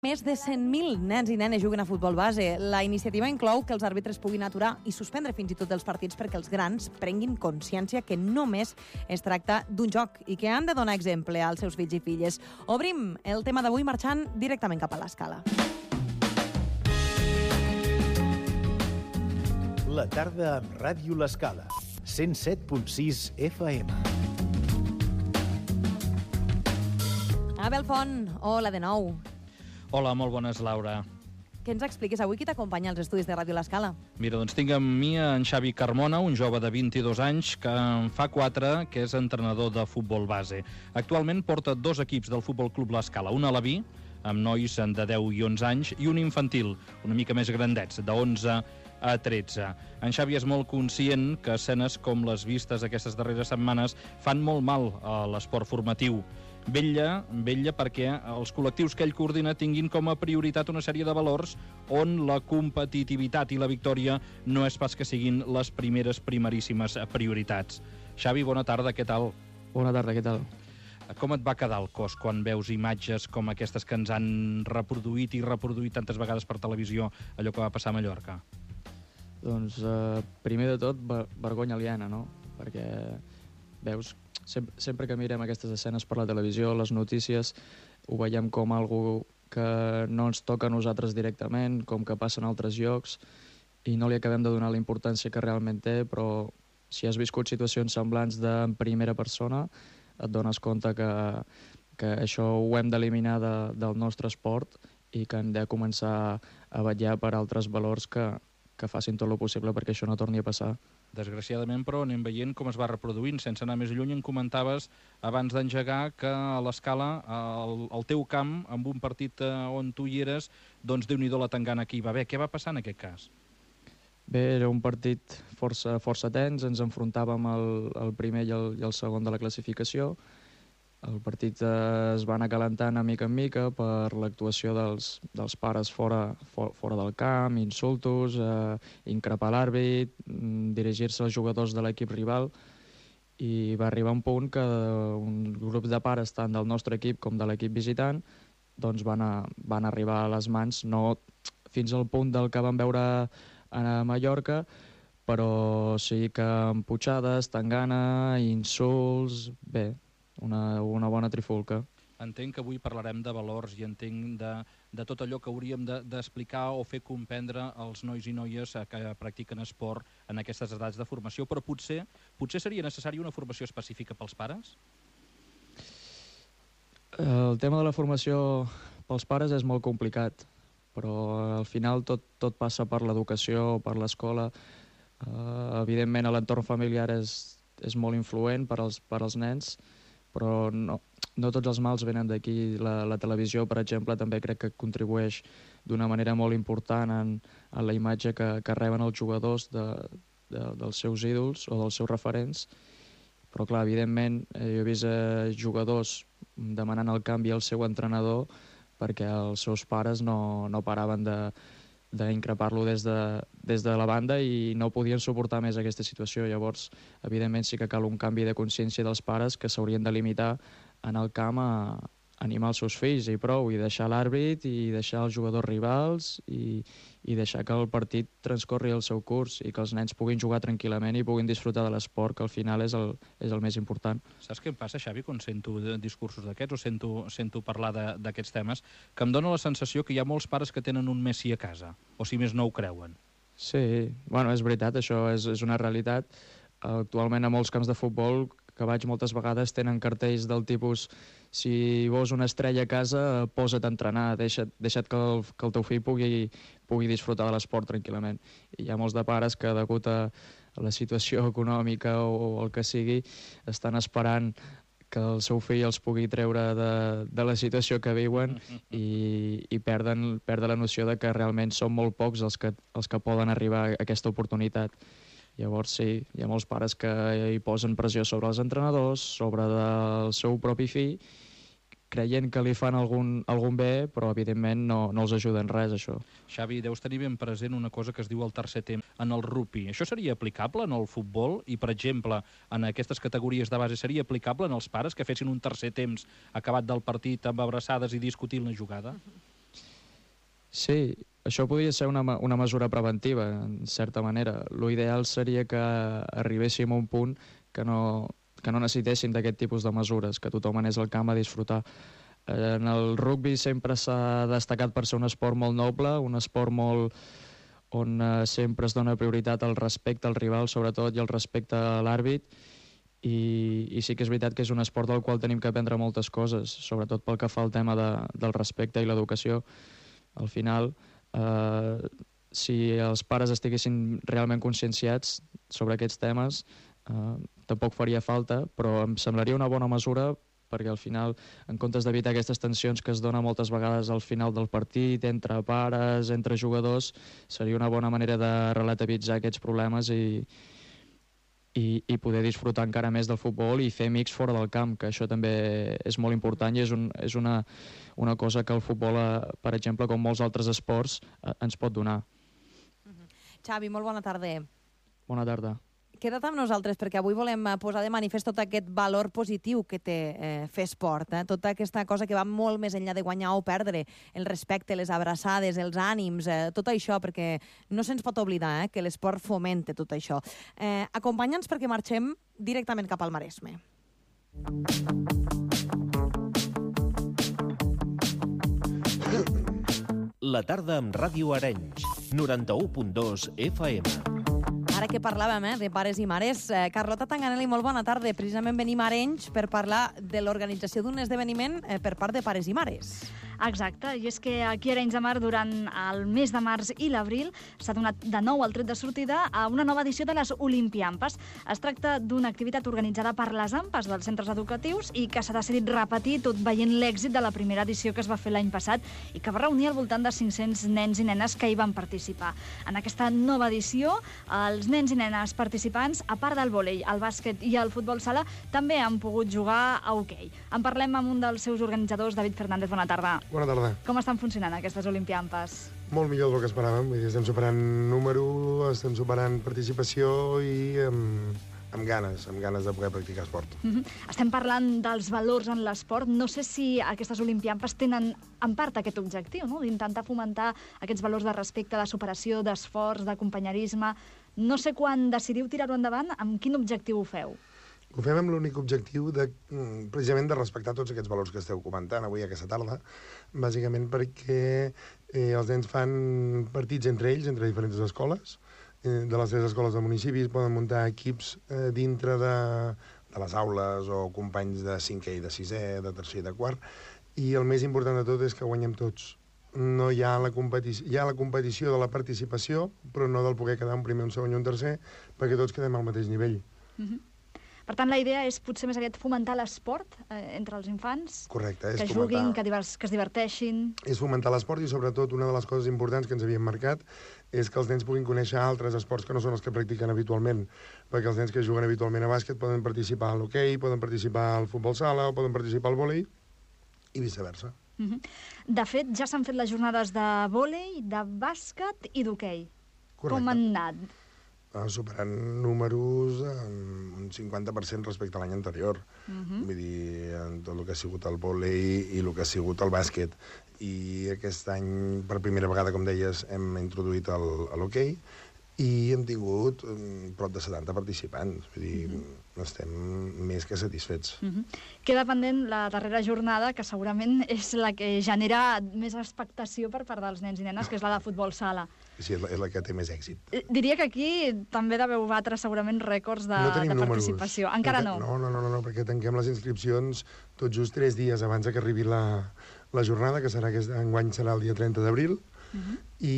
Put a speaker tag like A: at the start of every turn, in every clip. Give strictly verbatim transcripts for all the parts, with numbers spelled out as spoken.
A: Més de cent mil nens i nenes juguen a futbol base. La iniciativa inclou que els àrbitres puguin aturar i suspendre fins i tot els partits perquè els grans prenguin consciència que només es tracta d'un joc i que han de donar exemple als seus fills i filles. Obrim el tema d'avui marxant directament cap a l'Escala.
B: La tarda amb Ràdio l'Escala, cent set punt sis F M.
A: Abel Font, hola de nou.
C: Hola, molt bones, Laura.
A: Què ens expliques avui? Qui t'acompanya als estudis de Ràdio l'Escala?
C: Mira, doncs tinc amb mi en Xavi Carmona, un jove de vint-i-dos anys que en fa quatre, que és entrenador de futbol base. Actualment porta dos equips del Futbol Club l'Escala, un a l'Aví, amb nois de deu i onze anys, i un infantil, una mica més grandets, de onze a tretze. En Xavi és molt conscient que escenes com les vistes aquestes darreres setmanes fan molt mal a l'esport formatiu. Vetlla, vetlla perquè els col·lectius que ell coordina tinguin com a prioritat una sèrie de valors on la competitivitat i la victòria no és pas que siguin les primeres primeríssimes prioritats. Xavi, bona tarda, què tal?
D: Bona tarda, què tal?
C: Com et va quedar el cos quan veus imatges com aquestes que ens han reproduït i reproduït tantes vegades per televisió, allò que va passar a Mallorca?
D: Doncs, eh, primer de tot, vergonya aliena, no? Perquè veus, sempre, sempre que mirem aquestes escenes per la televisió, les notícies, ho veiem com algo que no ens toca a nosaltres directament, com que passa en altres llocs, i no li acabem de donar la importància que realment té, però si has viscut situacions semblants de en primera persona, et dones compte que, que això ho hem d'eliminar de, del nostre esport i que hem de començar a vetllar per altres valors que, que facin tot el possible perquè això no torni a passar.
C: Desgraciadament, però, anem veient com es va reproduint. Sense anar més lluny, en comentaves abans d'engegar que a l'Escala, al, al teu camp, amb un partit on tu hi eres, doncs Déu-n'hi-do la tangana que hi va haver. Què va passar en aquest cas?
D: Bé, era un partit força, força tens, ens enfrontàvem el, el primer i el, i el segon de la classificació. El partit eh, es va anar calentant a mica en mica per l'actuació dels, dels pares fora, for, fora del camp, insultos, eh, increpar l'àrbit, dirigir-se als jugadors de l'equip rival, i va arribar un punt que un grup de pares, tant del nostre equip com de l'equip visitant, doncs van, a, van arribar a les mans, no fins al punt del que vam veure a Mallorca, però sí que amb putxades, tangana, insults, bé, una, una bona trifulca.
C: Entenc que avui parlarem de valors i entenc de, de tot allò que hauríem d'explicar de, o fer comprendre als nois i noies que practiquen esport en aquestes edats de formació, però potser, potser seria necessària una formació específica pels pares?
D: El tema de la formació pels pares és molt complicat, però al final tot, tot passa per l'educació, per l'escola. Uh, evidentment l'entorn familiar és, és molt influent per als, per als nens, però no, no tots els mals venen d'aquí. La, la televisió, per exemple, també crec que contribueix d'una manera molt important en, en la imatge que, que reben els jugadors de, de, dels seus ídols o dels seus referents. Però clar, evidentment, eh, jo he vist eh, jugadors demanant el canvi al seu entrenador perquè els seus pares no, no paraven de d'increpar-lo des, de, des de la banda i no podien suportar més aquesta situació. Llavors, evidentment, sí que cal un canvi de consciència dels pares que s'haurien de limitar en el camp a animar els seus fills i prou, i deixar l'àrbit i deixar els jugadors rivals i, i deixar que el partit transcorri el seu curs i que els nens puguin jugar tranquil·lament i puguin disfrutar de l'esport, que al final és el, és el més important.
C: Saps què em passa, Xavi, quan sento discursos d'aquests o sento, sento parlar d'aquests temes? Que em dóna la sensació que hi ha molts pares que tenen un Messi a casa, o si més no ho creuen.
D: Sí, bueno, és veritat, això és, és una realitat. Actualment a molts camps de futbol que vaig moltes vegades tenen cartells del tipus: si vols una estrella a casa, posa't a entrenar, deixa't, deixa't que, el, que el teu fill pugui, pugui disfrutar de l'esport tranquil·lament. I hi ha molts de pares que, degut a la situació econòmica o, o el que sigui, estan esperant que el seu fill els pugui treure de, de la situació que viuen i, i perden, perden la noció de que realment són molt pocs els que, els que poden arribar a aquesta oportunitat. Llavors sí, hi ha molts pares que hi posen pressió sobre els entrenadors, sobre el seu propi fill, creient que li fan algun, algun bé, però evidentment no, no els ajuda en res, això.
C: Xavi, deus tenir ben present una cosa que es diu el tercer temps en el rugby. Això seria aplicable en el futbol? I, per exemple, en aquestes categories de base seria aplicable en els pares que fessin un tercer temps acabat del partit amb abraçades i discutint la jugada?
D: Sí, això podria ser una, una mesura preventiva, en certa manera. L'ideal seria que arribéssim a un punt que no, que no necessitéssim d'aquest tipus de mesures, que tothom anés al camp a disfrutar. En el rugby sempre s'ha destacat per ser un esport molt noble, un esport molt on eh, sempre es dona prioritat al respecte al rival, sobretot, i al respecte a l'àrbit, i, i sí que és veritat que és un esport del qual tenim que aprendre moltes coses, sobretot pel que fa al tema de, del respecte i l'educació. Al final, eh, si els pares estiguessin realment conscienciats sobre aquests temes, eh, tampoc faria falta, però em semblaria una bona mesura perquè al final, en comptes d'evitar aquestes tensions que es donen moltes vegades al final del partit, entre pares, entre jugadors, seria una bona manera de relativitzar aquests problemes i, i, i poder disfrutar encara més del futbol i fer amics fora del camp, que això també és molt important i és, un, és una, una cosa que el futbol, eh, per exemple, com molts altres esports, eh, ens pot donar.
A: Xavi, molt bona tarda.
D: Bona tarda.
A: Queda't amb nosaltres, perquè avui volem posar de manifest tot aquest valor positiu que té eh, fer esport, eh? Tota aquesta cosa que va molt més enllà de guanyar o perdre, el respecte, les abraçades, els ànims, eh, tot això, perquè no se'ns pot oblidar eh, que l'esport fomenta tot això. Eh, Acompanya'ns perquè marxem directament cap al Maresme.
B: La tarda amb Ràdio Arenys, noranta-u punt dos F M.
A: Ara que parlàvem eh, de pares i mares, eh, Carlota Tanganelli, molt bona tarda. Precisament venim a Arenys per parlar de l'organització d'un esdeveniment eh, per part de pares i mares.
E: Exacte, i és que aquí a Arenys de Mar, durant el mes de març i l'abril, s'ha donat de nou el tret de sortida a una nova edició de les Olimpiampes. Es tracta d'una activitat organitzada per les AMPAs dels centres educatius i que s'ha decidit repetir tot veient l'èxit de la primera edició que es va fer l'any passat i que va reunir al voltant de cinc-cents nens i nenes que hi van participar. En aquesta nova edició, els nens i nenes participants, a part del vòlei, el bàsquet i el futbol sala, també han pogut jugar a hoquei. En parlem amb un dels seus organitzadors, David Fernández. Bona tarda.
F: Bona tarda.
E: Com estan funcionant aquestes Olimpiampes?
F: Molt millor del que esperàvem. Vull dir, estem superant número, estem superant participació i amb, amb ganes, amb ganes de poder practicar esport.
E: Mm-hmm. Estem parlant dels valors en l'esport. No sé si aquestes Olimpiampes tenen en part aquest objectiu, no? D'intentar fomentar aquests valors de respecte, de superació, d'esforç, de companyerisme. No sé quan decidiu tirar-ho endavant, amb quin objectiu ho feu?
F: Ho fem amb l'únic objectiu de, precisament de respectar tots aquests valors que esteu comentant avui aquesta tarda, bàsicament perquè eh, els nens fan partits entre ells, entre diferents escoles, eh, de les tres escoles del municipi, poden muntar equips eh, dintre de, de les aules o companys de cinquè i de sisè, de tercer i de quart, i el més important de tot és que guanyem tots. No hi ha la competició, hi ha la competició de la participació, però no del poder quedar un primer, un segon i un tercer, perquè tots quedem al mateix nivell.
E: Mm-hmm. Per tant, la idea és potser més aviat fomentar l'esport eh, entre els infants.
F: Correcte. És
E: que
F: fomentar...
E: juguin, que, divers, que es diverteixin.
F: És fomentar l'esport i, sobretot, una de les coses importants que ens havíem marcat és que els nens puguin conèixer altres esports que no són els que practiquen habitualment. Perquè els nens que juguen habitualment a bàsquet poden participar a l'hoquei, poden participar al futbol sala o poden participar al vòlei i viceversa.
E: Mm-hmm. De fet, ja s'han fet les jornades de vòlei, de bàsquet i d'hoquei. Com han anat?
F: Superant números un cinquanta per cent respecte a l'any anterior. Uh-huh. Vull dir, en tot el que ha sigut el vòlei i el que ha sigut el bàsquet. I aquest any, per primera vegada, com deies, hem introduït l'hoquei i hem tingut um, prop de setanta participants. Vull dir, uh-huh. estem més que satisfets.
E: Uh-huh. Queda pendent la darrera jornada, que segurament és la que genera més expectació per part dels nens i nenes, que és la de futbol sala.
F: Sí, és la, és la que té més èxit.
E: Diria que aquí també deveu batre segurament rècords de,
F: no
E: de participació.
F: Números.
E: Encara no?
F: No, no, no, no, perquè tanquem les inscripcions tot just tres dies abans que arribi la, la jornada, que serà aquest enguany serà el dia trenta d'abril, uh-huh.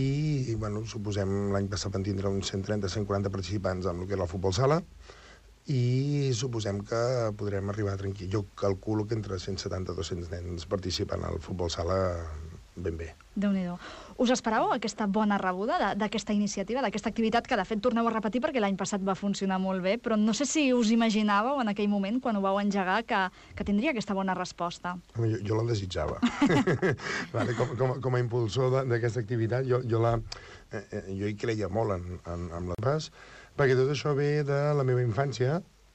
F: i, bueno, suposem l'any passat vam tindre uns cent trenta a cent quaranta participants amb el que era el futbol sala, i suposem que podrem arribar tranquil. Jo calculo que entre cent setanta i dos-cents nens participen al futbol sala ben bé.
E: Déu-n'hi-do. Us esperàveu aquesta bona rebuda d'aquesta iniciativa, d'aquesta activitat que de fet torneu a repetir perquè l'any passat va funcionar molt bé, però no sé si us imaginàveu en aquell moment, quan ho vau engegar, que, que tindria aquesta bona resposta.
F: Jo, jo la desitjava. Vale, com, com, com a impulsor d'aquesta activitat, jo, jo, la, eh, jo hi creia molt en, en, en la pas, perquè tot això ve de la meva infància,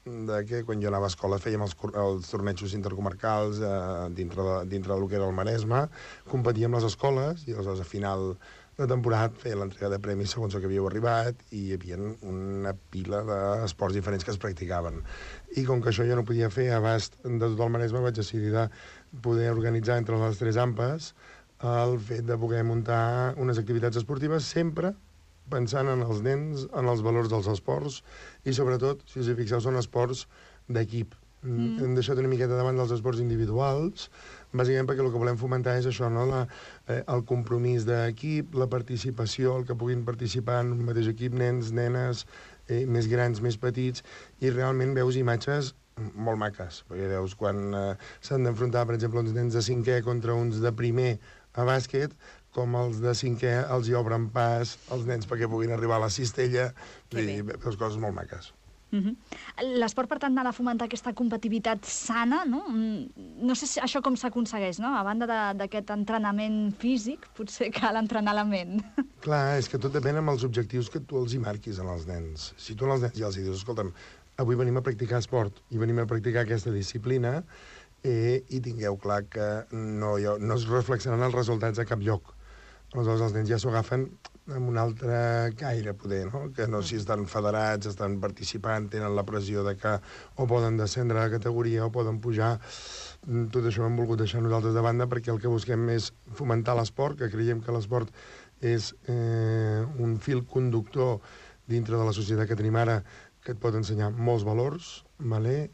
F: de que quan jo anava a escola fèiem els, els tornejos intercomarcals eh, dintre, de, dintre del que era el Maresme, competíem les escoles i aleshores a final de temporada feia l'entrega de premis segons el que havíeu arribat i hi havia una pila d'esports diferents que es practicaven. I com que això jo no podia fer a abast de tot el Maresme, vaig decidir de poder organitzar entre les tres AMPAs el fet de poder muntar unes activitats esportives sempre pensant en els nens, en els valors dels esports i sobretot, si us hi fixeu, són esports d'equip. Mm. Hem deixat una miqueta davant dels esports individuals, bàsicament perquè el que volem fomentar és això, no? la, eh, el compromís d'equip, la participació, el que puguin participar en un mateix equip, nens, nenes, eh, més grans, més petits, i realment veus imatges molt maques, perquè veus quan eh, s'han d'enfrontar, per exemple, uns nens de cinquè contra uns de primer a bàsquet, com els de cinquè els hi obren pas els nens perquè puguin arribar a la cistella, i veus coses molt maques.
E: Uh -huh. L'esport, per tant, ha de fomentar aquesta competitivitat sana, no? No sé si això com s'aconsegueix, no? A banda d'aquest entrenament físic, potser cal entrenar la ment.
F: Clar, és que tot depèn amb els objectius que tu els hi marquis als nens. Si tu als nens ja els hi dius, escolta'm, avui venim a practicar esport i venim a practicar aquesta disciplina, eh, i tingueu clar que no, no es reflexaran els resultats a cap lloc. Aleshores els nens ja s'ho agafen amb un altre caire, poder, no? Que no si estan federats, estan participant, tenen la pressió de que o poden descendre a la categoria o poden pujar. Tot això ho hem volgut deixar nosaltres de banda perquè el que busquem és fomentar l'esport, que creiem que l'esport és eh, un fil conductor dintre de la societat que tenim ara, que et pot ensenyar molts valors, vale?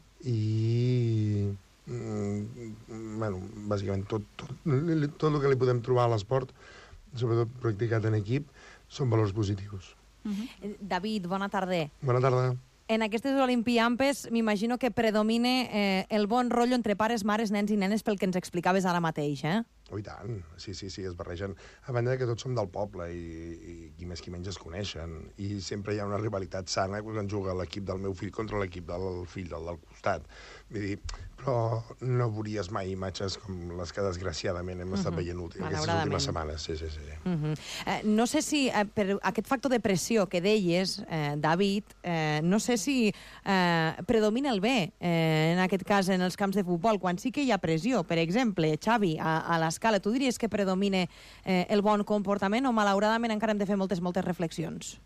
F: I mm, bueno, bàsicament tot, tot, tot el que li podem trobar a l'esport, sobretot practicat en equip, són valors positius.
A: Uh-huh. David, bona tarda.
F: Bona tarda.
A: En aquestes Olimpiampes m'imagino que predomina eh, el bon rotllo entre pares, mares, nens i nenes pel que ens explicaves ara mateix, eh?
F: Oh, i tant. Sí, sí, sí, es barregen. A banda que tots som del poble i, i qui més qui menys es coneixen. I sempre hi ha una rivalitat sana quan juga l'equip del meu fill contra l'equip del fill del, del costat. Vull dir, però no veuries mai imatges com les que desgraciadament hem estat uh-huh. veient últim, aquestes últimes setmanes. Sí, sí, sí.
A: Uh-huh. eh, no sé si, eh, per aquest factor de pressió que deies, eh, David, eh, no sé si eh, predomina el bé, eh, en aquest cas, en els camps de futbol, quan sí que hi ha pressió. Per exemple, Xavi, a, a l'escala, tu diries que predomina eh, el bon comportament o malauradament encara hem de fer moltes, moltes reflexions?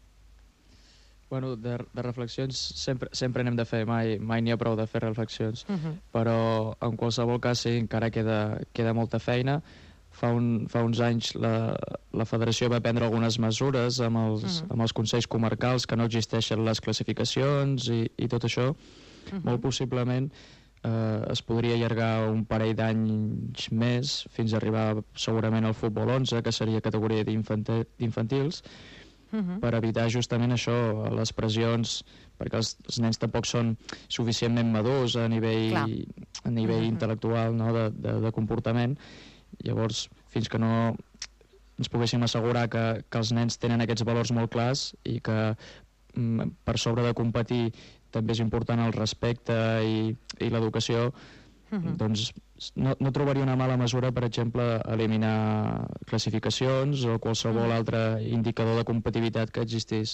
D: Bueno, de, de reflexions sempre, sempre n'hem de fer, mai, mai n'hi ha prou de fer reflexions, uh-huh. però en qualsevol cas sí, encara queda, queda molta feina. Fa, un, fa uns anys la, la federació va prendre algunes mesures amb els, uh-huh. amb els consells comarcals, que no existeixen les classificacions i, i tot això. Uh-huh. Molt possiblement eh, es podria allargar un parell d'anys més fins a arribar segurament al futbol onze, que seria categoria d'infantils, Uh-huh. per evitar justament això, les pressions, perquè els, els nens tampoc són suficientment madurs a nivell, a nivell uh-huh. intel·lectual, no? de, de, de comportament. Llavors, fins que no ens poguéssim assegurar que, que els nens tenen aquests valors molt clars i que mm, per sobre de competir també és important el respecte i, i l'educació, uh-huh. doncs no, no trobaria una mala mesura, per exemple, eliminar classificacions o qualsevol uh-huh. altre indicador de competitivitat que existís.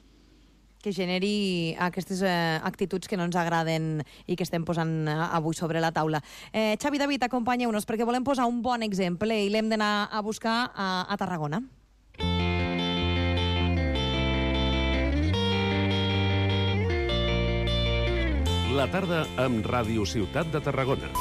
A: Que generi aquestes eh, actituds que no ens agraden i que estem posant eh, avui sobre la taula. Eh, Xavi, David, acompanyeu-nos perquè volem posar un bon exemple i l'hem d'anar a buscar a, a Tarragona.
G: La tarda amb Ràdio Ciutat de Tarragona.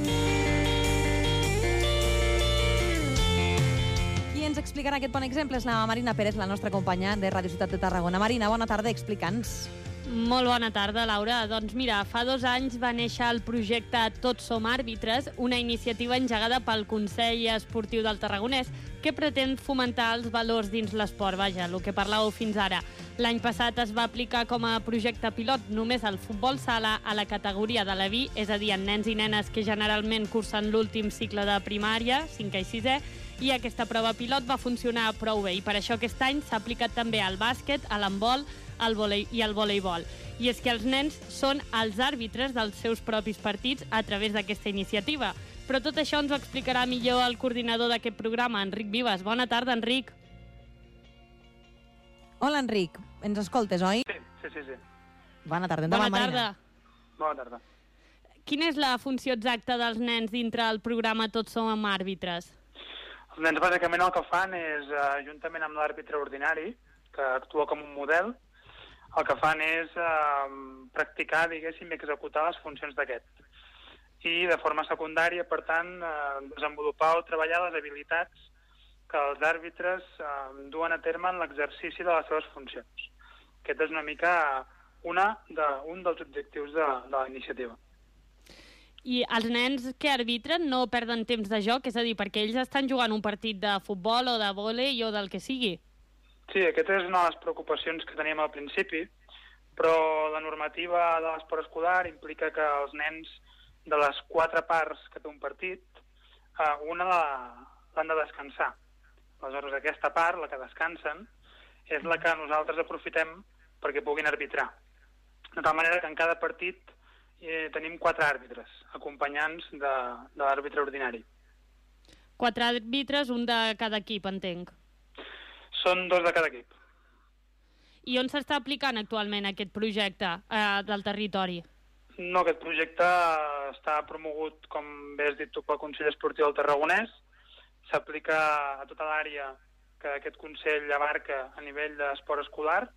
A: Qui ens explicarà aquest bon exemple és la Marina Pérez, la nostra companya de Ràdio Ciutat de Tarragona. Marina, bona tarda, explica'ns.
H: Molt bona tarda, Laura. Doncs mira, fa dos anys va néixer el projecte Tots som àrbitres, una iniciativa engegada pel Consell Esportiu del Tarragonès que pretén fomentar els valors dins l'esport, vaja, el que parlàveu fins ara. L'any passat es va aplicar com a projecte pilot només al futbol sala a la categoria de l'E V I, és a dir, en nens i nenes que generalment cursen l'últim cicle de primària, cinquè i sisè, i aquesta prova pilot va funcionar prou bé, i per això aquest any s'ha aplicat també al bàsquet, a l'handbol al volei i al voleibol. I és que els nens són els àrbitres dels seus propis partits a través d'aquesta iniciativa. Però tot això ens ho explicarà millor el coordinador d'aquest programa, Enric Vives. Bona tarda, Enric.
A: Hola, Enric. Ens escoltes, oi?
I: Sí, sí, sí. sí.
A: Bona tarda. Endavant,
H: Bona tarda.
A: Marina.
I: Bona tarda.
H: Quina és la funció exacta dels nens dintre el programa Tots som àrbitres?
I: Els nens bàsicament el que fan és, eh, juntament amb l'àrbitre ordinari, que actua com un model, el que fan és eh, practicar, diguéssim, i executar les funcions d'aquest. I de forma secundària, per tant, eh, desenvolupar o treballar les habilitats que els àrbitres eh, duen a terme en l'exercici de les seves funcions. Aquest és una mica una de, un dels objectius de, de la iniciativa.
H: I els nens que arbitren no perden temps de joc? És a dir, perquè ells estan jugant un partit de futbol o de vòlei o del que sigui.
I: Sí, aquesta és una de les preocupacions que teníem al principi, però la normativa de l'esport escolar implica que els nens de les quatre parts que té un partit, eh, una l'han de descansar. Aleshores, aquesta part, la que descansen, és la que nosaltres aprofitem perquè puguin arbitrar. De tal manera que en cada partit eh, tenim quatre àrbitres, acompanyants de, de l'àrbitre ordinari.
H: Quatre àrbitres, un de cada equip, entenc.
I: Són dos de cada equip.
H: I on s'està aplicant actualment aquest projecte eh, del territori?
I: No, aquest projecte està promogut, com bé has dit tu, pel Consell Esportiu del Tarragonès. S'aplica a tota l'àrea que aquest Consell abarca a nivell d'esport escolar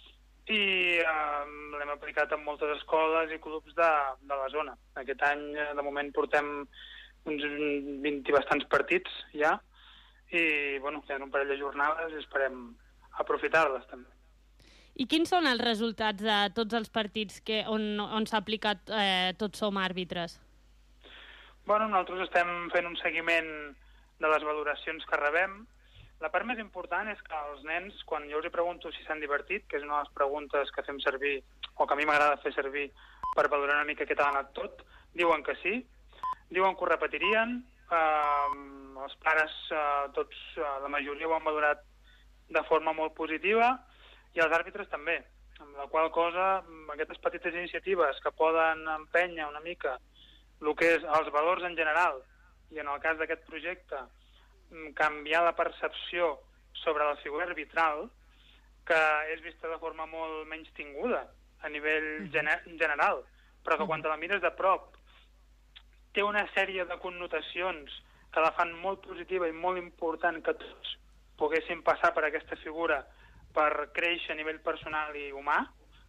I: i eh, l'hem aplicat en moltes escoles i clubs de, de la zona. Aquest any, de moment, portem uns vint i bastants partits ja i, bueno, hi ha un parell de jornades i esperem aprofitar-les també.
H: I quins són els resultats de tots els partits que, on, on s'ha aplicat eh, Tots som àrbitres?
I: Bueno, nosaltres estem fent un seguiment de les valoracions que rebem. La part més important és que els nens, quan jo els pregunto si s'han divertit, que és una de les preguntes que fem servir, o que a mi m'agrada fer servir per valorar una mica què tal ha anat tot, diuen que sí, diuen que ho repetirien, eh, els pares, eh, tots, eh, la majoria ho han valorat de forma molt positiva, i els àrbitres també, amb la qual cosa aquestes petites iniciatives que poden empènyer una mica el que és els valors en general, i en el cas d'aquest projecte, canviar la percepció sobre la figura arbitral, que és vista de forma molt menys tinguda a nivell gener general, però que quan te la mires de prop té una sèrie de connotacions que la fan molt positiva i molt important que tots poguessin passar per aquesta figura per créixer a nivell personal i humà.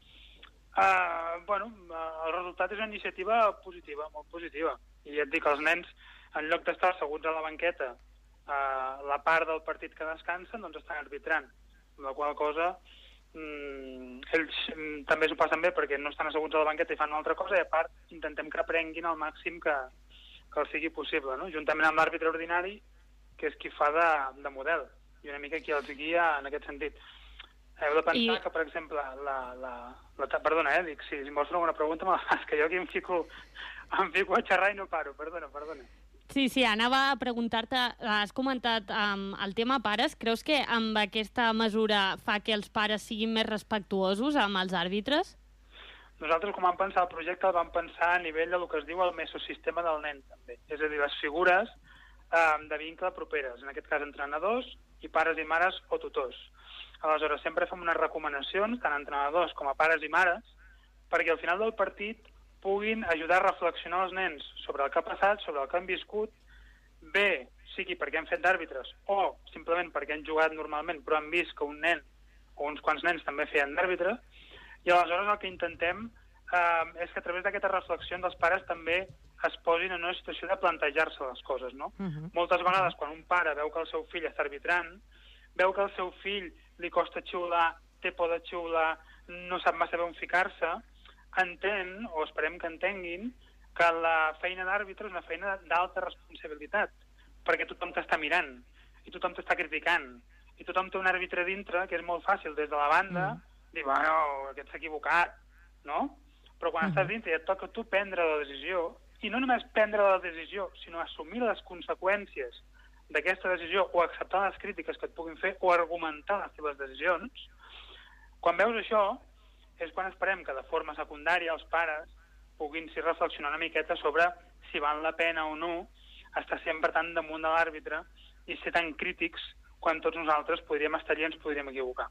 I: Uh, bueno, uh, el resultat és una iniciativa positiva, molt positiva. I ja et dic, els nens, en lloc d'estar asseguts a la banqueta, Uh, la part del partit que descansen, doncs estan arbitrant, amb la qual cosa mm, ells mm, també s'ho passen bé perquè no estan asseguts a la banqueta i fan una altra cosa, i a part intentem que aprenguin al màxim que, que els sigui possible, no? Juntament amb l'àrbitre ordinari, que és qui fa de, de model, i una mica qui els guia en aquest sentit. Heu de pensar I... que, per exemple, la, la, la, perdona, eh, dic, si, si em vols fer alguna pregunta, me la fas, que jo aquí em fico, em fico a xerrar i no paro, perdona, perdona.
H: Sí, sí, anava a preguntar-te, has comentat um, el tema pares, creus que amb aquesta mesura fa que els pares siguin més respectuosos amb els àrbitres?
I: Nosaltres, com vam pensar el projecte, el vam pensar a nivell del que es diu el mesosistema del nen, també. És a dir, les figures um, de vincle properes, en aquest cas entrenadors i pares i mares o tutors. Aleshores, sempre fem unes recomanacions, tant a entrenadors com a pares i mares, perquè al final del partit puguin ajudar a reflexionar els nens sobre el que ha passat, sobre el que han viscut, bé, sigui perquè han fet d'àrbitres o simplement perquè han jugat normalment però han vist que un nen o uns quants nens també feien d'àrbitre, i aleshores el que intentem eh, és que a través d'aquesta reflexió els pares també es posin en una situació de plantejar-se les coses, no? Uh-huh. Moltes vegades quan un pare veu que el seu fill està arbitrant, veu que el seu fill li costa xiular, té por de xiular, no sap massa bé on ficar-se, entén, o esperem que entenguin, que la feina d'àrbitre és una feina d'alta responsabilitat, perquè tothom t'està mirant, i tothom t'està criticant, i tothom té un àrbitre dintre, que és molt fàcil des de la banda, mm. dir, bueno, aquest s'ha equivocat, no? Però quan mm. estàs dintre i et toca tu prendre la decisió, i no només prendre la decisió, sinó assumir les conseqüències d'aquesta decisió, o acceptar les crítiques que et puguin fer, o argumentar les teves decisions, quan veus això, és quan esperem que de forma secundària els pares puguin s'hi reflexionar una miqueta sobre si val la pena o no estar sempre tan damunt de l'àrbitre i ser tan crítics quan tots nosaltres podríem estar allà i ens podríem equivocar.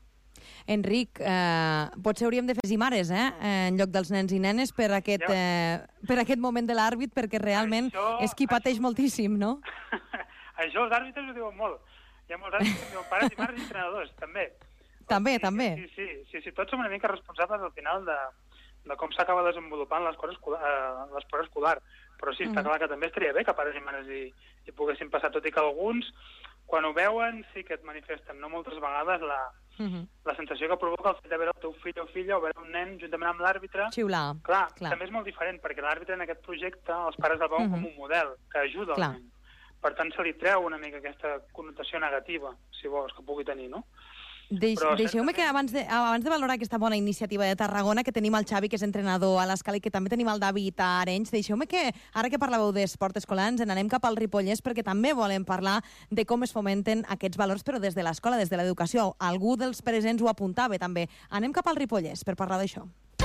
A: Enric, eh, potser hauríem de fer zimares, eh, en lloc dels nens i nenes per aquest, eh, per aquest moment de l'àrbit, perquè realment això, és qui pateix això... moltíssim, no?
I: Això els àrbitres ho diuen molt. Hi ha molts àrbitres que diuen pares i mares i entrenadors, també.
A: També,
I: sí,
A: també.
I: Sí, sí, sí, sí, tots som una mica responsables al final de, de com s'acaba desenvolupant l'esport escolar, eh, l'esport escolar. Però sí, està mm. clar que també estaria bé que pares i mares hi, hi poguessin passar, tot i que alguns, quan ho veuen, sí que et manifesten, no moltes vegades, la, mm-hmm. la sensació que provoca el fet de veure el teu fill o filla o veure un nen juntament amb l'àrbitre.
A: Xiular.
I: Clar,
A: clar,
I: també és molt diferent, perquè l'àrbitre en aquest projecte, els pares el veuen mm-hmm. com un model que ajuda
A: clar.
I: el nen. Per tant, se li treu una mica aquesta connotació negativa, si vols, que pugui tenir, no?
A: Deix, Deixeu-me que abans de, abans de valorar aquesta bona iniciativa de Tarragona, que tenim el Xavi, que és entrenador a l'Escala, i que també tenim el David a Arenys, deixeu-me que, ara que parlàveu d'esport escolar, ens n'anem cap al Ripollès, perquè també volem parlar de com es fomenten aquests valors, però des de l'escola, des de l'educació. Algú dels presents ho apuntava, també. Anem cap al Ripollès per parlar d'això.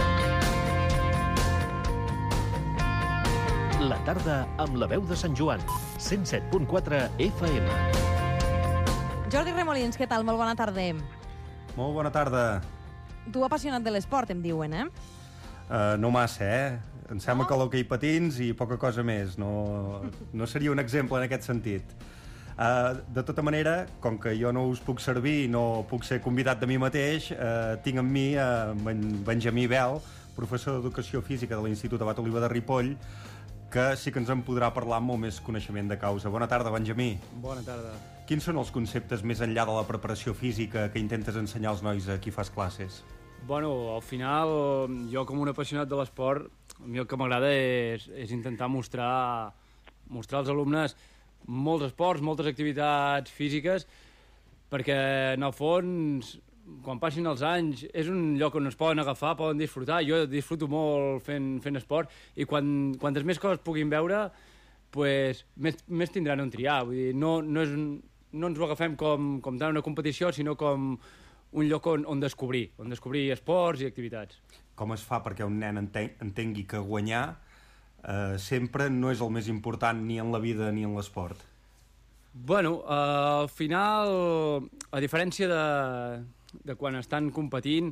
B: La tarda amb la veu de Sant Joan, cent set punt quatre F M.
A: Jordi Remolins, què tal? Molt bona tarda.
J: Molt bona tarda.
A: Tu apassionat de l'esport, em diuen, eh?
J: Uh, no massa, eh? Em sembla no? que l'hoquei patins i poca cosa més. No, no seria un exemple en aquest sentit. Uh, de tota manera, com que jo no us puc servir i no puc ser convidat de mi mateix, uh, tinc amb mi uh, Benjamí Bel, professor d'Educació Física de l'Institut Abat Oliva de Ripoll, que sí que ens en podrà parlar amb molt més coneixement de causa. Bona tarda, Benjamí.
K: Bona tarda.
J: Quins són els conceptes més enllà de la preparació física que intentes ensenyar als nois a qui fas classes?
K: Bueno, al final, jo com un apassionat de l'esport, a mi el que m'agrada és, és intentar mostrar, mostrar als alumnes molts esports, moltes activitats físiques, perquè en el fons, quan passin els anys, és un lloc on es poden agafar, poden disfrutar. Jo disfruto molt fent, fent esport i quan, quantes més coses puguin veure, pues, més, més tindran on triar. Vull dir, no, no, és, no ens ho agafem com, com tant una competició, sinó com un lloc on, on descobrir, on descobrir esports i activitats.
J: Com es fa perquè un nen entengui que guanyar eh, sempre no és el més important ni en la vida ni en l'esport?
K: Bueno, eh, al final, a diferència de, de quan estan competint,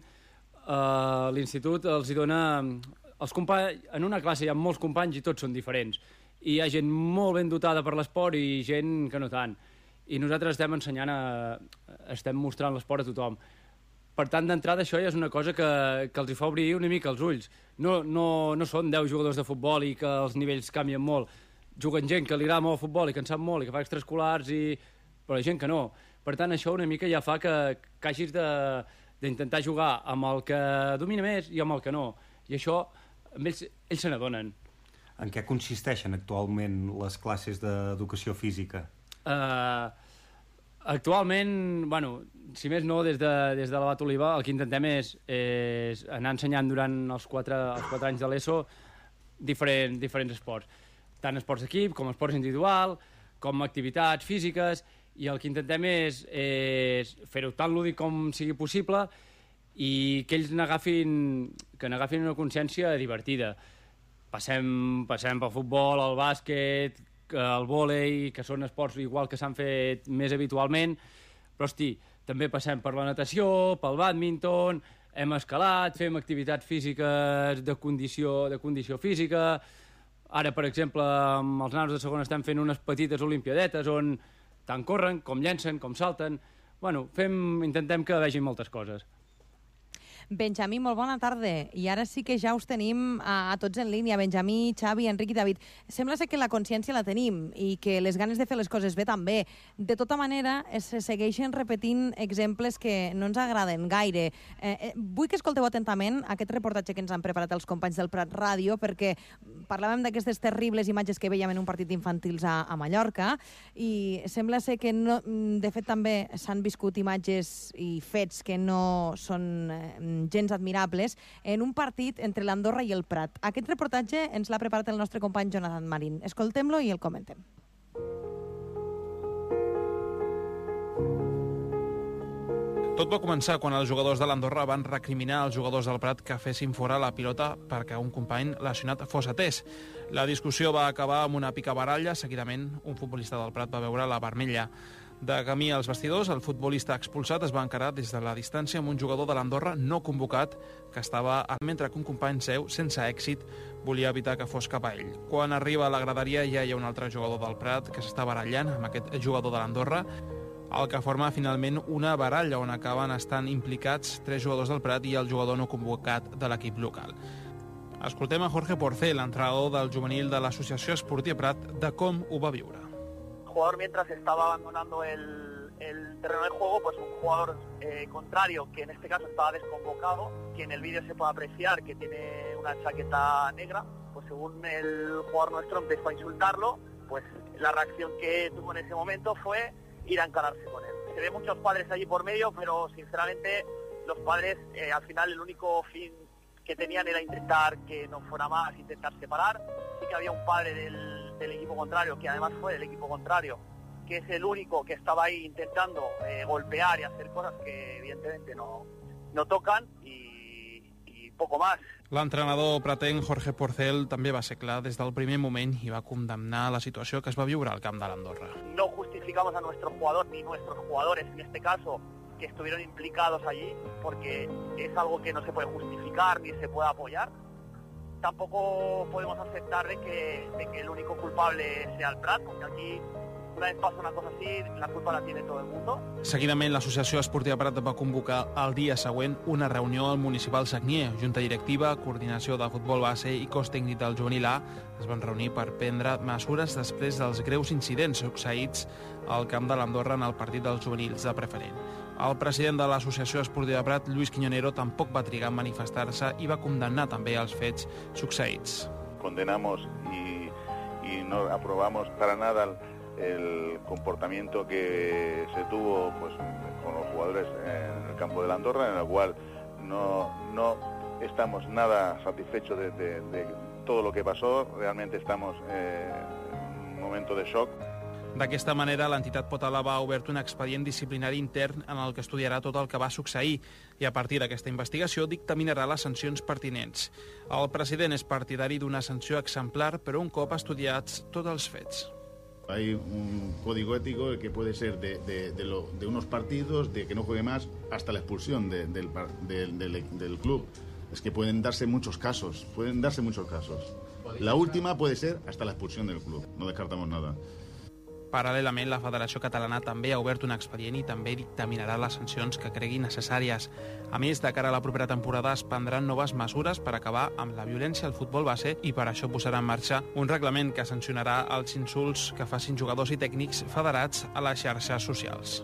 K: eh, l'institut els hi dona... Els companys, en una classe hi ha molts companys i tots són diferents. I hi ha gent molt ben dotada per l'esport i gent que no tant. I nosaltres estem ensenyant, a, estem mostrant l'esport a tothom. Per tant, d'entrada, això ja és una cosa que, que els hi fa obrir una mica els ulls. No, no, no són deu jugadors de futbol i que els nivells canvien molt. Juguen gent que li agrada molt el futbol i que en sap molt i que fa extraescolars, i... però hi ha gent que no. Per tant, això una mica ja fa que, que hagis d'intentar jugar amb el que domina més i amb el que no. I això, amb ells, ells se n'adonen.
J: En què consisteixen actualment les classes d'educació física?
K: Uh, actualment, bueno, si més no, des de, des de l'Abat Oliva, el que intentem és, és anar ensenyant durant els quatre, els quatre anys de l'ESO diferent, diferents esports. Tant esports d'equip, com esports individual, com activitats físiques, i el que intentem és, és fer-ho tan lúdic com sigui possible i que ells n'agafin que n'agafin una consciència divertida. Passem, passem pel futbol, el bàsquet, el vòlei, que són esports igual que s'han fet més habitualment, però, hosti, també passem per la natació, pel bàdminton, hem escalat, fem activitats físiques de condició, de condició física. Ara, per exemple, amb els nanos de segona estem fent unes petites olimpiadetes on tant corren, com llencen, com salten. Bueno, fem, intentem que vegin moltes coses.
A: Benjamí, molt bona tarda. I ara sí que ja us tenim a, a tots en línia. Benjamí, Xavi, Enric i David. Sembla ser que la consciència la tenim i que les ganes de fer les coses bé també. De tota manera, es segueixen repetint exemples que no ens agraden gaire. Eh, eh, vull que escolteu atentament aquest reportatge que ens han preparat els companys del Prat Ràdio, perquè parlàvem d'aquestes terribles imatges que veiem en un partit d'infantils a, a Mallorca, i sembla ser que, no, de fet, també s'han viscut imatges i fets que no són eh, gens admirables en un partit entre l'Andorra i el Prat. Aquest reportatge ens l'ha preparat el nostre company Jonathan Marín. Escoltem-lo i el comentem.
L: Tot va començar quan els jugadors de l'Andorra van recriminar als jugadors del Prat que fessin fora la pilota perquè un company lesionat fos atès. La discussió va acabar amb una picabaralla. Seguidament, un futbolista del Prat va veure la vermella. De camí als vestidors, el futbolista expulsat es va encarar des de la distància amb un jugador de l'Andorra no convocat que estava mentre que un company seu, sense èxit, volia evitar que fos cap a ell. Quan arriba a la graderia ja hi ha un altre jugador del Prat que s'està barallant amb aquest jugador de l'Andorra, el que forma finalment una baralla on acaben estant implicats tres jugadors del Prat i el jugador no convocat de l'equip local. Escoltem a Jorge Porcel, entrenador del juvenil de l'Associació Esportiva Prat, de com ho va viure.
M: El jugador, mientras estaba abandonando el, el terreno de juego, pues un jugador eh, contrario, que en este caso estaba desconvocado, que en el vídeo se puede apreciar que tiene una chaqueta negra, pues según el jugador nuestro empezó a insultarlo, pues la reacción que tuvo en ese momento fue ir a encararse con él. Se ve muchos padres allí por medio, pero sinceramente los padres eh, al final el único fin que tenían era intentar que no fuera más, intentar separar. Sí que había un padre del, del equipo contrario, que además fue del equipo contrario, que es el único que estaba ahí intentando eh, golpear y hacer cosas que evidentemente no, no tocan, y, y poco más.
L: L'entrenador pratenc Jorge Porcel també va ser clar des del primer moment i va condemnar la situació que es va viure al camp de l'Andorra.
M: No justificamos a nuestro jugador ni nuestros jugadores, en este caso, que estuvieron implicados allí, porque es algo que no se puede justificar ni se puede apoyar. Tampoco podemos aceptar de que, de que el único culpable sea el Prat, porque aquí una vez pasa una cosa así, la culpa la tiene todo el mundo.
L: Seguidament, l'Associació Esportiva Prat va convocar el dia següent una reunió al municipal Sagnier. Junta directiva, coordinació de futbol base i cos tècnic del juvenil A es van reunir per prendre mesures després dels greus incidents succeïts al camp de l'Andorra en el partit dels juvenils de preferent. El president de l'Associació Esportiva Prat, Luis Quiñonero, tampoc va trigar a manifestar-se i va condemnar també els fets succeïts.
N: Condenamos y, y no aprobamos para nada el, el comportamiento que se tuvo pues, con los jugadores en el campo de la Andorra, en el cual no, no estamos nada satisfechos de, de, de todo lo que pasó. Realmente estamos eh, en un momento de shock.
L: D'aquesta manera, l'entitat Potala ha obert un expedient disciplinari intern en el que estudiarà tot el que va succeir i a partir d'aquesta investigació dictaminarà les sancions pertinents. El president és partidari d'una sanció exemplar, però un cop estudiats tots els fets.
O: Hay un código ético que puede ser de, de, de, lo, de unos partidos, de que no juegue más, hasta la expulsión de, del, del, del, del club. Es que pueden darse muchos casos, pueden darse muchos casos. La última puede ser hasta la expulsión del club, no descartamos nada.
L: Paral·lelament, la Federació Catalana també ha obert un expedient i també dictaminarà les sancions que cregui necessàries. A més, de cara a la propera temporada es prendran noves mesures per acabar amb la violència al futbol base i per això posarà en marxa un reglament que sancionarà els insults que facin jugadors i tècnics federats a les xarxes socials.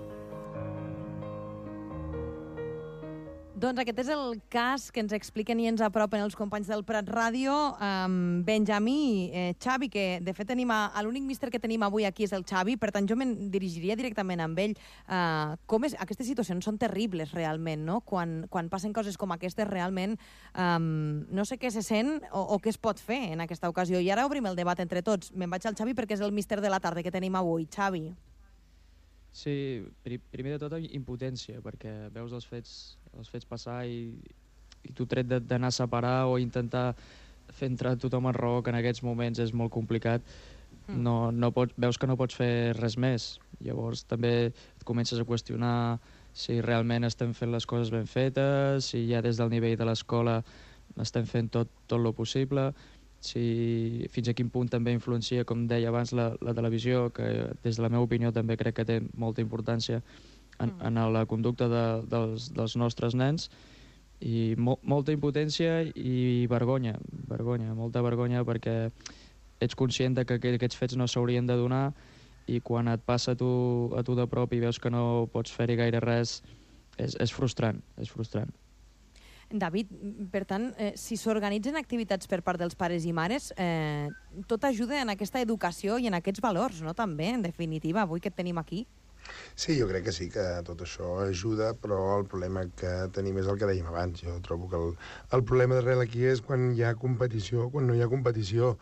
A: Doncs aquest és el cas que ens expliquen i ens apropen els companys del Prat Ràdio, um, Benjamí, eh, Xavi, que de fet tenim a, l'únic míster que tenim avui aquí és el Xavi, per tant jo me'n dirigiria directament amb ell. Uh, com és, aquestes situacions són terribles realment, no? Quan, quan passen coses com aquestes realment um, no sé què se sent o, o què es pot fer en aquesta ocasió. I ara obrim el debat entre tots. Me'n vaig al Xavi perquè és el míster de la tarda que tenim avui. Xavi.
D: Sí, primer de tot impotència, perquè veus els fets, els fets passar i, i tu tret d'anar a separar o intentar fer entrar tothom en raó, que en aquests moments és molt complicat, mm. no, no pots, veus que no pots fer res més. Llavors també et comences a qüestionar si realment estem fent les coses ben fetes, si ja des del nivell de l'escola estem fent tot, tot el possible, si fins a quin punt també influencia, com deia abans, la, la televisió, que des de la meva opinió també crec que té molta importància en, mm. en la conducta de, dels, dels nostres nens, i mo, molta impotència i vergonya, vergonya, molta vergonya, perquè ets conscient de que aquests fets no s'haurien de donar i quan et passa a tu, a tu de prop i veus que no pots fer-hi gaire res, és, és frustrant, és frustrant.
A: David, per tant, eh, si s'organitzen activitats per part dels pares i mares, eh, tot ajuda en aquesta educació i en aquests valors, no? També, en definitiva, avui que et tenim aquí.
F: Sí, jo crec que sí, que tot això ajuda, però el problema que tenim és el que dèiem abans. Jo trobo que el, el problema darrere aquí és quan hi ha competició, quan no hi ha competició.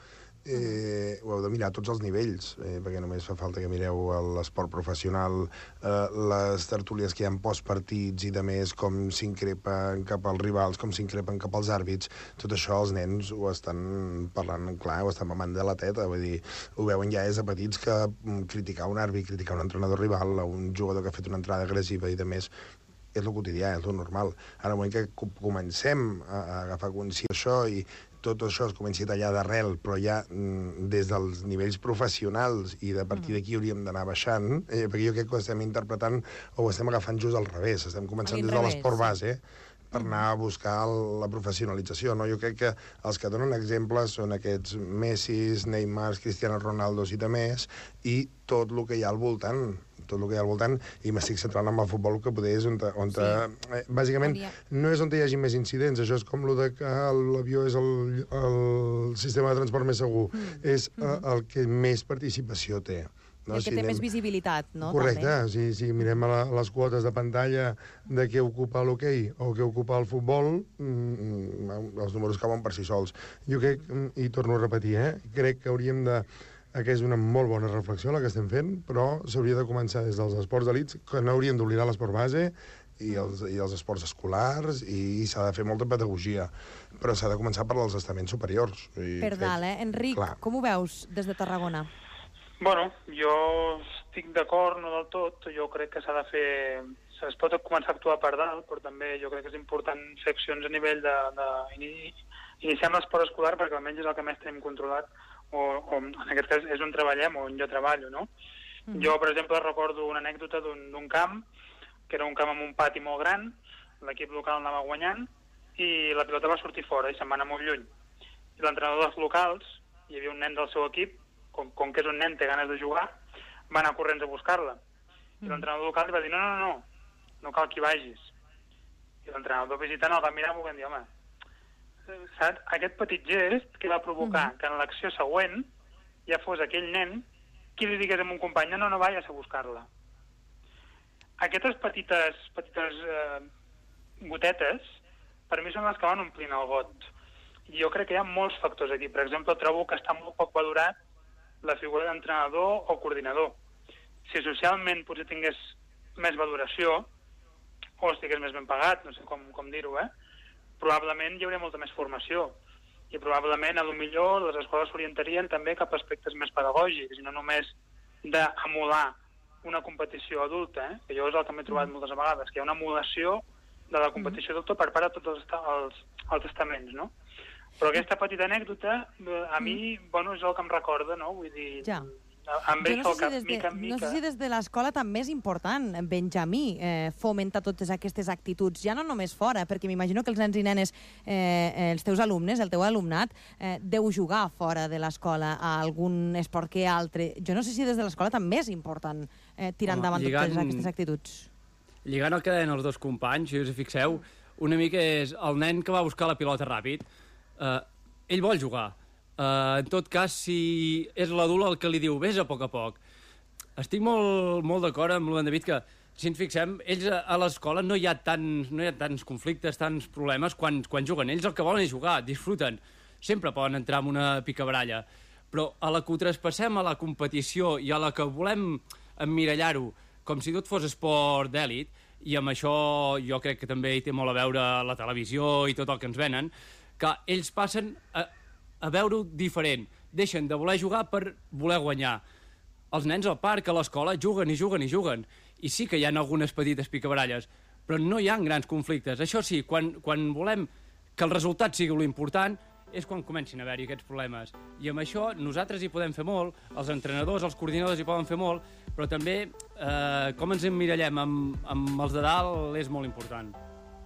F: eh, ho heu de mirar a tots els nivells, eh, perquè només fa falta que mireu l'esport professional, eh, les tertúlies que hi ha postpartits i de més, com s'increpen cap als rivals, com s'increpen cap als àrbits, tot això els nens ho estan parlant clar, ho estan mamant de la teta, vull dir, ho veuen ja des de petits que criticar un àrbit, criticar un entrenador rival, un jugador que ha fet una entrada agressiva i de més, és el quotidià, és el normal. Ara, al moment que comencem a agafar consciència d'això i tot això es comenci a tallar d'arrel, però ja des dels nivells professionals i de partir d'aquí hauríem d'anar baixant, eh, perquè jo crec que ho estem interpretant o ho estem agafant just al revés, estem començant des de l'esport base per anar a buscar la professionalització. No? Jo crec que els que donen exemples són aquests Messis, Neymars, Cristiano Ronaldo i de més, i tot el que hi ha al voltant, tot el que hi ha al voltant, i m'estic centrant en el futbol, que poder és on... on sí. eh, bàsicament, no és on hi hagi més incidents, això és com el de que l'avió és el, el sistema de transport més segur, mm. és mm. el que més participació té.
A: No? El que si té anem... més visibilitat, no?
F: Correcte, si, si mirem a la, les quotes de pantalla de què ocupa l'hoquei o què ocupa el futbol, mm, els números cauen per si sols. Jo crec, i torno a repetir, eh, crec que hauríem de... que és una molt bona reflexió la que estem fent, però s'hauria de començar des dels esports d'elits, que no hauríem d'oblidar l'esport base i els, i els esports escolars, i, i s'ha de fer molta pedagogia, però s'ha de començar per als estaments superiors. I
A: per dalt, eh? Enric, clar. Com ho veus des de Tarragona?
I: Bueno, jo estic d'acord, no del tot. Jo crec que s'ha de fer... Es pot començar a actuar per dalt, però també jo crec que és important fer accions a nivell de... de... iniciar amb l'esport escolar, perquè almenys és el que més tenim controlat, o, o en aquest cas és on treballem o on jo treballo, no? Mm-hmm. Jo, per exemple, recordo una anècdota d'un camp, que era un camp amb un pati molt gran, l'equip local anava guanyant, i la pilota va sortir fora i se'n va anar molt lluny. I l'entrenador dels locals, hi havia un nen del seu equip, com, com que és un nen, té ganes de jugar, va anar corrents a buscar-la. I l'entrenador local li va dir, no, no, no, no cal que hi vagis. I l'entrenador visitant el va mirar i va dir, home, saps? Aquest petit gest que va provocar mm-hmm. que en l'acció següent ja fos aquell nen qui li digués a un company, no, no, no vayas a buscar-la. Aquestes petites, petites eh, gotetes, per mi són les que van omplint el got. I jo crec que hi ha molts factors aquí. Per exemple, trobo que està molt poc valorat la figura d'entrenador o coordinador. Si socialment potser tingués més valoració, o estigués més ben pagat, no sé com, com dir-ho, eh? probablement hi hauria molta més formació. I probablement, a lo millor, les escoles s'orientarien també cap a aspectes més pedagògics, i no només d'emular una competició adulta, eh? que jo és el que m'he trobat moltes vegades, que hi ha una emulació de la competició adulta per part de tots els, els, els estaments, no? Però aquesta petita anècdota, a mi, bueno, és el que em recorda, no? Vull dir,
A: ja.
I: em veig
A: no
I: el cap
A: si de,
I: mica en mica.
A: No sé si des de l'escola també és important, Benjamí, eh, fomenta totes aquestes actituds, ja no només fora, perquè m'imagino que els nens i nenes, eh, els teus alumnes, el teu alumnat, eh, deu jugar fora de l'escola a algun esport que altre. Jo no sé si des de l'escola també és important eh, tirar endavant lligant, totes aquestes actituds.
K: Lligant el que deien els dos companys, si us hi fixeu, una mica és el nen que va buscar la pilota ràpid, eh, ell vol jugar. Uh, en tot cas, si és l'adult el que li diu vés a poc a poc. Estic molt, molt d'acord amb l'en David que, si ens fixem, ells a, a l'escola no hi ha tants, no hi ha tants conflictes, tants problemes quan, quan juguen. Ells el que volen és jugar, disfruten. Sempre poden entrar en una picabaralla. Però a la que ho traspassem a la competició i a la que volem emmirallar-ho com si tot fos esport d'èlit, i amb això jo crec que també hi té molt a veure la televisió i tot el que ens venen, que ells passen a, a veure-ho diferent. Deixen de voler jugar per voler guanyar. Els nens al parc, a l'escola, juguen i juguen i juguen. I sí que hi ha algunes petites picabaralles, però no hi ha grans conflictes. Això sí, quan, quan volem que el resultat sigui l'important, és quan comencin a haver-hi aquests problemes. I amb això nosaltres hi podem fer molt, els entrenadors, els coordinadors hi poden fer molt, però també eh, com ens emmirallem amb, amb els de dalt és molt important.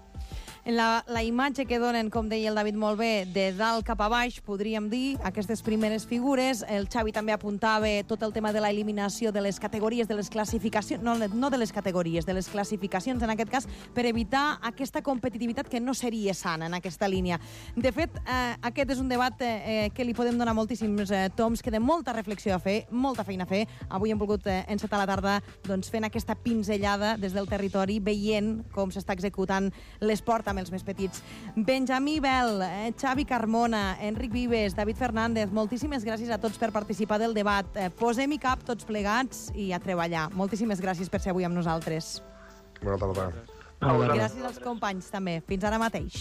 A: La, la imatge que donen, com deia el David molt bé, de dalt cap a baix, podríem dir, aquestes primeres figures. El Xavi també apuntava tot el tema de l'eliminació de les categories, de les classificacions, no, no de les categories, de les classificacions, en aquest cas, per evitar aquesta competitivitat que no seria sana en aquesta línia. De fet, eh, aquest és un debat eh, que li podem donar moltíssims eh, toms, que de molta reflexió a fer, molta feina a fer. Avui hem volgut eh, encetar la tarda doncs, fent aquesta pinzellada des del territori, veient com s'està executant l'esport també els més petits. Benjamí Bel, eh, Xavi Carmona, Enric Vives, David Fernández, moltíssimes gràcies a tots per participar del debat. Eh, posem-hi cap tots plegats i a treballar. Moltíssimes gràcies per ser avui amb nosaltres.
F: Bona tarda.
A: Gràcies als companys també. Fins ara mateix.